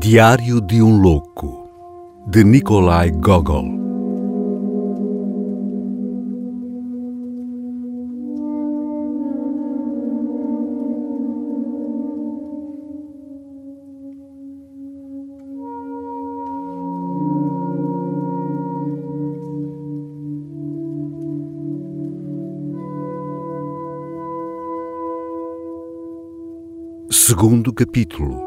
Diário de um Louco, de Nikolai Gogol. Segundo capítulo.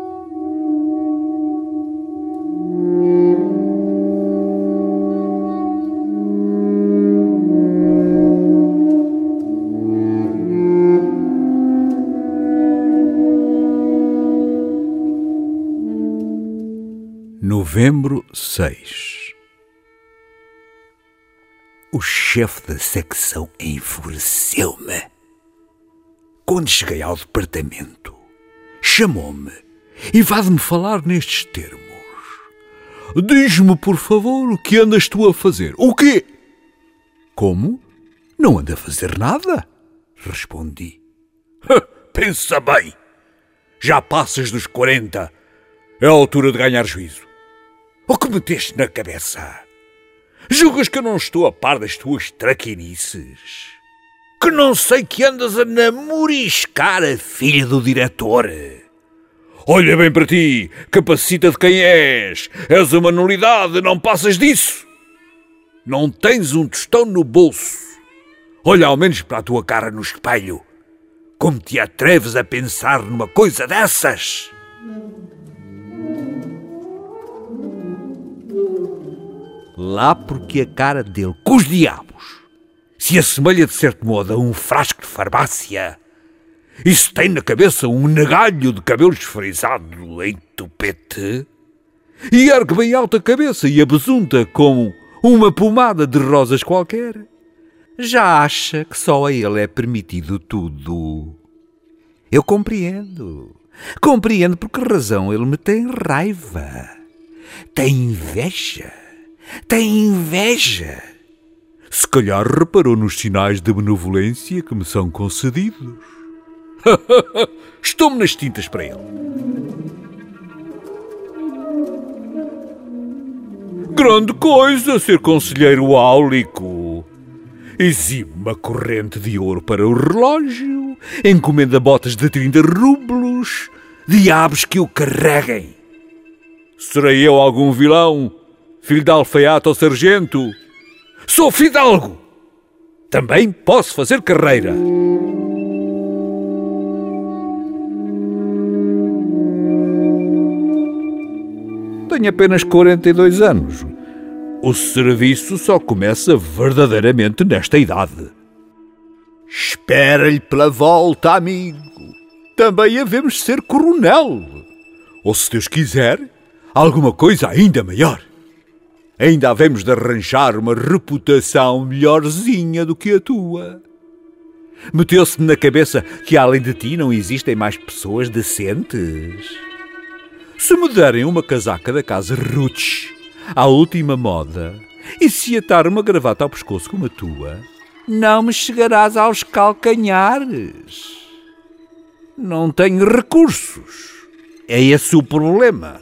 Novembro 6. O chefe da secção enfureceu-me. Quando cheguei ao departamento, chamou-me e vá-me falar nestes termos. Diz-me, por favor, o que andas tu a fazer? O quê? Como? Não ando a fazer nada? Respondi. Pensa bem. Já passas dos 40. É a altura de ganhar juízo. O que meteste na cabeça? Julgas que eu não estou a par das tuas traquinices? Que não sei que andas a namoriscar a filha do diretor? Olha bem para ti, capacita de quem és. És uma nulidade, não passas disso. Não tens um tostão no bolso. Olha ao menos para a tua cara no espelho. Como te atreves a pensar numa coisa dessas? Lá porque a cara dele, com os diabos, se assemelha de certo modo a um frasco de farmácia, e se tem na cabeça um negalho de cabelo esfrisado em tupete, e ergue bem alta a cabeça e a besunta como uma pomada de rosas qualquer, já acha que só a ele é permitido tudo. Eu compreendo por que razão ele me tem raiva, tem inveja. Se calhar reparou nos sinais de benevolência que me são concedidos. Estou-me nas tintas para ele. Grande coisa ser conselheiro áulico. Exibe uma corrente de ouro para o relógio, encomenda botas de 30 rublos, diabos que o carreguem. Serei eu algum vilão? Filho de alfaiate ou sargento? Sou fidalgo! Também posso fazer carreira. Tenho apenas 42 anos. O serviço só começa verdadeiramente nesta idade. Espera-lhe pela volta, amigo. Também havemos ser coronel. Ou, se Deus quiser, alguma coisa ainda maior. Ainda havemos de arranjar uma reputação melhorzinha do que a tua. Meteu-se na cabeça que além de ti não existem mais pessoas decentes? Se me derem uma casaca da casa Rutsch, à última moda, e se atar uma gravata ao pescoço como a tua, não me chegarás aos calcanhares. Não tenho recursos. É esse o problema.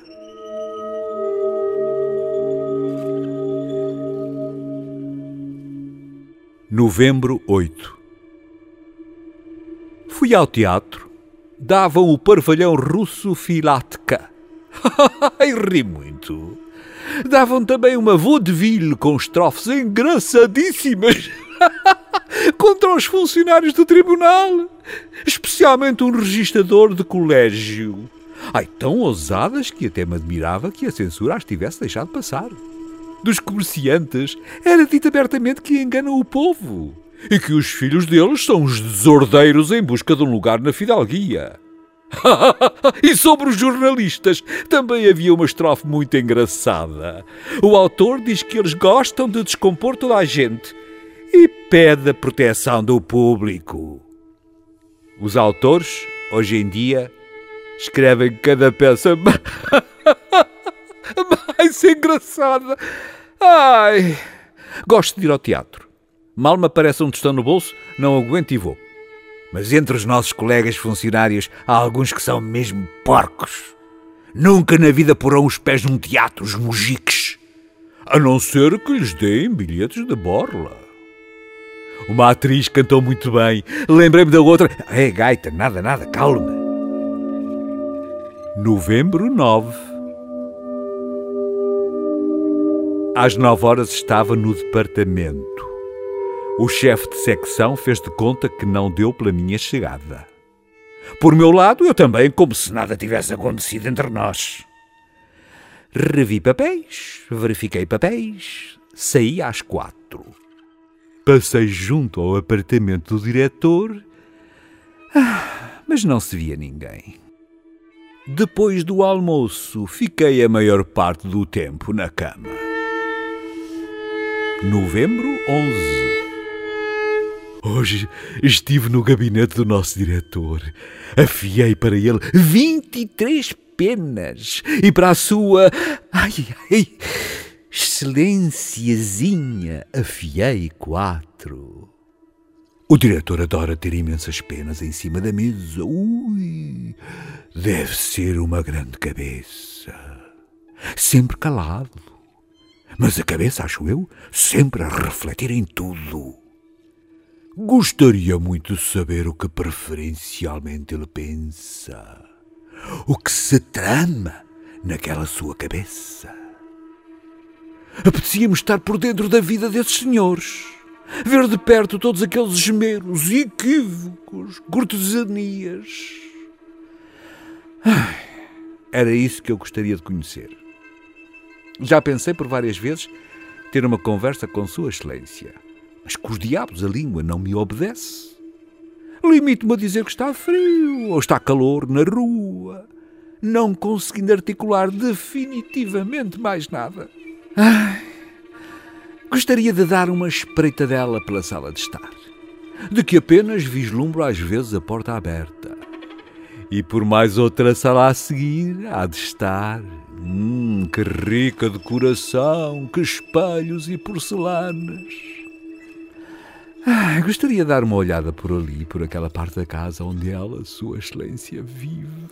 Novembro 8. Fui ao teatro. Davam o parvalhão russo Filatka. Ai, ri muito. Davam também uma vaudeville com estrofes engraçadíssimas contra os funcionários do tribunal, especialmente um registrador de colégio. Ai, tão ousadas que até me admirava que a censura as tivesse deixado passar. Dos comerciantes era dito abertamente que enganam o povo e que os filhos deles são os desordeiros em busca de um lugar na fidalguia. E sobre os jornalistas também havia uma estrofe muito engraçada. O autor diz que eles gostam de descompor toda a gente e pede a proteção do público. Os autores, hoje em dia, escrevem cada peça mais engraçada. Ai, gosto de ir ao teatro. Mal me aparece um tostão no bolso, não aguento e vou. Mas entre os nossos colegas funcionários há alguns que são mesmo porcos. Nunca na vida porão os pés num teatro, os mujiques. A não ser que lhes deem bilhetes de borla. Uma atriz cantou muito bem. Lembrei-me da outra. Gaita, nada, calma. Novembro 9. Às 9 horas estava no departamento. O chefe de secção fez de conta que não deu pela minha chegada. Por meu lado, eu também, como se nada tivesse acontecido entre nós. Revi papéis, verifiquei papéis, saí às 4. Passei junto ao apartamento do diretor, mas não se via ninguém. Depois do almoço, fiquei a maior parte do tempo na cama. Novembro 11. Hoje estive no gabinete do nosso diretor. Afiei para ele 23 penas e para a sua... excelênciazinha, afiei 4. O diretor adora ter imensas penas em cima da mesa. Deve ser uma grande cabeça. Sempre calado. Mas a cabeça, acho eu, sempre a refletir em tudo. Gostaria muito de saber o que preferencialmente ele pensa. O que se trama naquela sua cabeça. Apetecia-me estar por dentro da vida desses senhores. Ver de perto todos aqueles esmeros, equívocos, cortesanias. Era isso que eu gostaria de conhecer. Já pensei por várias vezes ter uma conversa com Sua Excelência. Mas com os diabos a língua não me obedece. Limito-me a dizer que está frio ou está calor na rua, não conseguindo articular definitivamente mais nada. Gostaria de dar uma espreitadela pela sala de estar, de que apenas vislumbro às vezes a porta aberta. E por mais outra sala a seguir há de estar. Que rica decoração, que espelhos e porcelanas. Gostaria de dar uma olhada por ali, por aquela parte da casa onde ela, Sua Excelência, vive.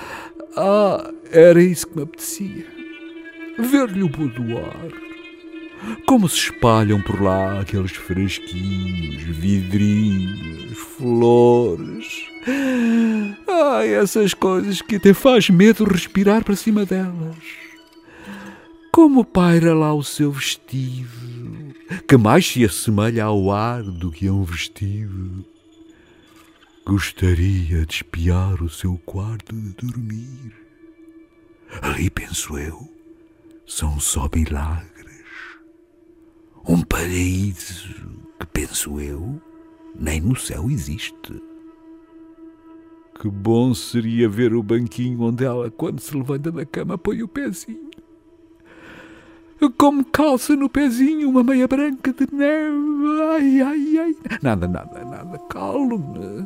Era isso que me apetecia. Ver-lhe o boudoir. Como se espalham por lá aqueles fresquinhos, vidrinhos, flores. Essas coisas que até faz medo respirar para cima delas. Como paira lá o seu vestido, que mais se assemelha ao ar do que a um vestido. Gostaria de espiar o seu quarto de dormir. Ali, penso eu, são só milagres. Um paraíso que, penso eu, nem no céu existe. Que bom seria ver o banquinho onde ela, quando se levanta da cama, põe o pezinho. Como calça no pezinho uma meia branca de neve. Nada, calma.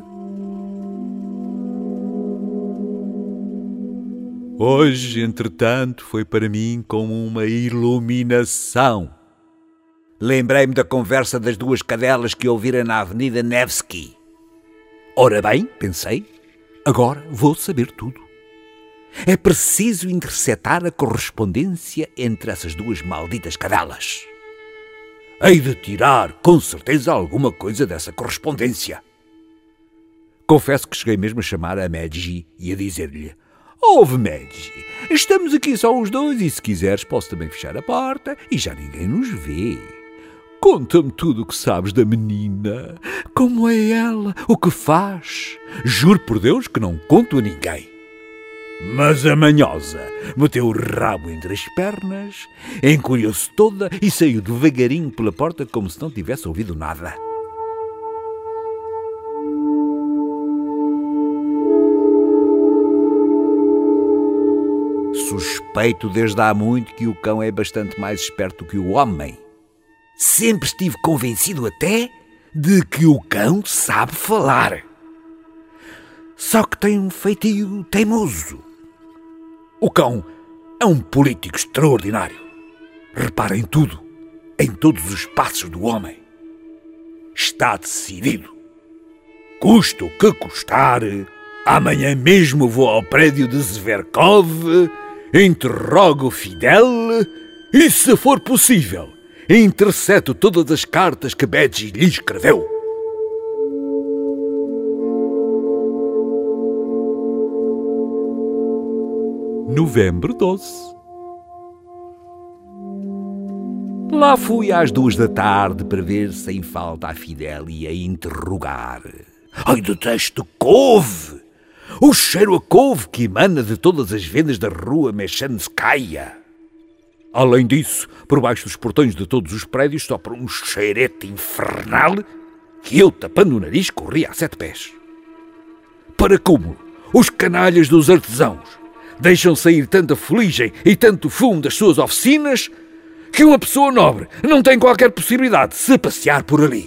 Hoje, entretanto, foi para mim como uma iluminação. Lembrei-me da conversa das 2 cadelas que ouvira na Avenida Nevsky. Ora bem, pensei, agora vou saber tudo. É preciso interceptar a correspondência entre essas 2 malditas cadelas. Hei de tirar, com certeza, alguma coisa dessa correspondência. Confesso que cheguei mesmo a chamar a Maggie e a dizer-lhe: Ouve, Maggie, estamos aqui só os 2 e se quiseres posso também fechar a porta e já ninguém nos vê. Conta-me tudo o que sabes da menina. Como é ela? O que faz? Juro por Deus que não conto a ninguém. Mas a manhosa meteu o rabo entre as pernas, encolheu-se toda e saiu devagarinho pela porta como se não tivesse ouvido nada. Suspeito desde há muito que o cão é bastante mais esperto que o homem. Sempre estive convencido até de que o cão sabe falar. Só que tem um feitio teimoso. O cão é um político extraordinário. Repara em tudo, em todos os passos do homem. Está decidido. Custa o que custar, amanhã mesmo vou ao prédio de Zverkov interrogo Fidel e, se for possível, intercepto todas as cartas que Badge lhe escreveu. Novembro 12. Lá fui às 2 da tarde para ver sem falta a Fidel e a interrogar. Ai, detesto couve! O cheiro a couve que emana de todas as vendas da rua Mechanskaya. Além disso, por baixo dos portões de todos os prédios sopra um cheirete infernal que eu, tapando o nariz, corria a 7 pés. Para cúmulo, os canalhas dos artesãos deixam sair tanta fuligem e tanto fumo das suas oficinas que uma pessoa nobre não tem qualquer possibilidade de se passear por ali.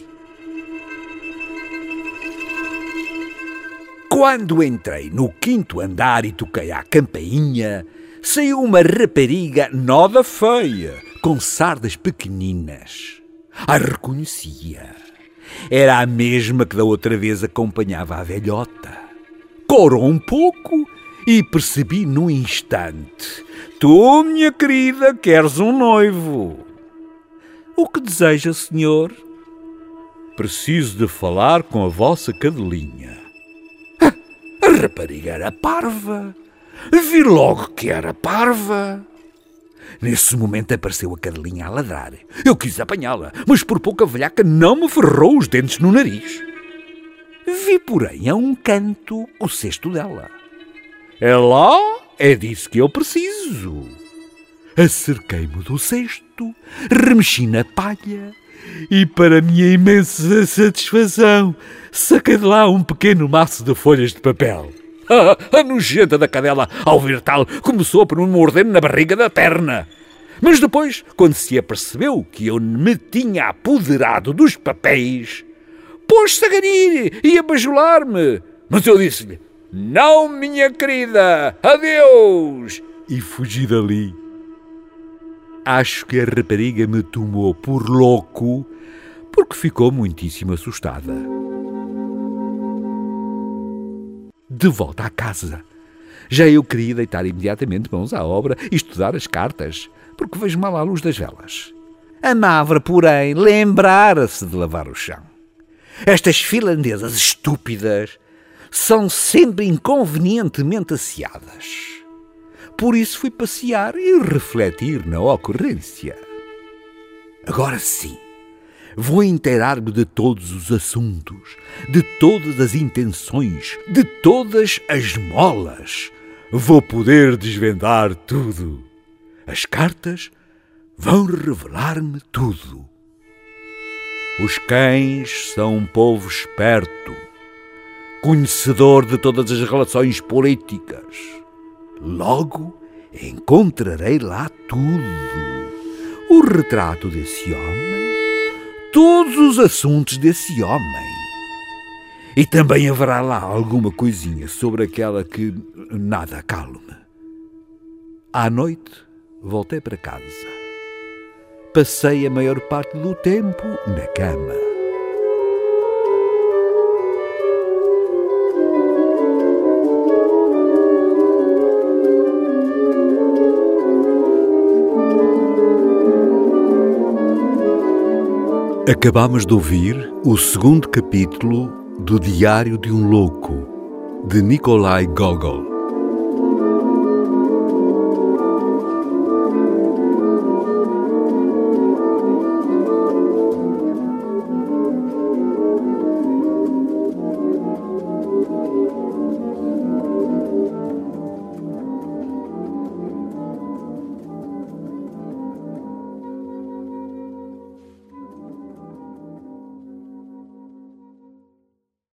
Quando entrei no 5º andar e toquei à campainha, saiu uma rapariga nada feia, com sardas pequeninas. Reconhecia. Era a mesma que da outra vez acompanhava a velhota. Corou um pouco e percebi num instante. Tu, minha querida, queres um noivo. O que deseja, senhor? Preciso de falar com a vossa cadelinha. A rapariga era parva. Vi logo que era parva. Nesse momento apareceu a cadelinha a ladrar. Eu quis apanhá-la, mas por pouco a velhaca não me ferrou os dentes no nariz. Vi, porém, a um canto o cesto dela. É lá, é disso que eu preciso. Acerquei-me do cesto, remexi na palha e, para minha imensa satisfação, saquei de lá um pequeno maço de folhas de papel. A nojenta da cadela, ao ver tal, começou por me morder na barriga da perna. Mas depois, quando se apercebeu que eu me tinha apoderado dos papéis, pôs-se a ganir e a bajular-me. Mas eu disse-lhe, não, minha querida, adeus! E fugi dali. Acho que a rapariga me tomou por louco, porque ficou muitíssimo assustada. De volta à casa, já eu queria deitar imediatamente mãos à obra e estudar as cartas, porque vejo mal à luz das velas. A Mavra, porém, lembrara-se de lavar o chão. Estas finlandesas estúpidas são sempre inconvenientemente asseadas. Por isso fui passear e refletir na ocorrência. Agora sim, vou inteirar-me de todos os assuntos, de todas as intenções, de todas as molas. Vou poder desvendar tudo. As cartas vão revelar-me tudo. Os cães são um povo esperto, conhecedor de todas as relações políticas. Logo, encontrarei lá tudo. O retrato desse homem, todos os assuntos desse homem. E também haverá lá alguma coisinha sobre aquela que nada calme. À noite, voltei para casa. Passei a maior parte do tempo na cama. Acabamos de ouvir o 2º capítulo do Diário de um Louco, de Nikolai Gogol.